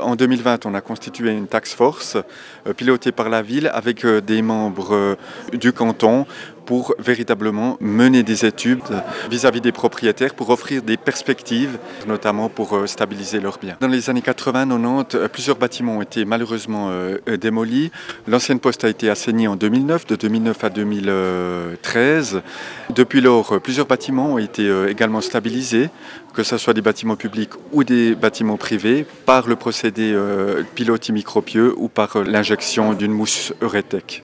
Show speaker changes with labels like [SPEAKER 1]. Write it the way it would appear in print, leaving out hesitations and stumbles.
[SPEAKER 1] En 2020, on a constitué une task force pilotée par la ville avec des membres du canton pour véritablement mener des études vis-à-vis des propriétaires pour offrir des perspectives, notamment pour stabiliser leurs biens. Dans les années 80-90, plusieurs bâtiments ont été malheureusement démolis. L'ancienne poste a été assainie en 2009, de 2009 à 2013. Depuis lors, plusieurs bâtiments ont été également stabilisés, que ce soit des bâtiments publics ou des bâtiments privés, par le procédé pilotis micropieux ou par l'injection d'une mousse Euretech.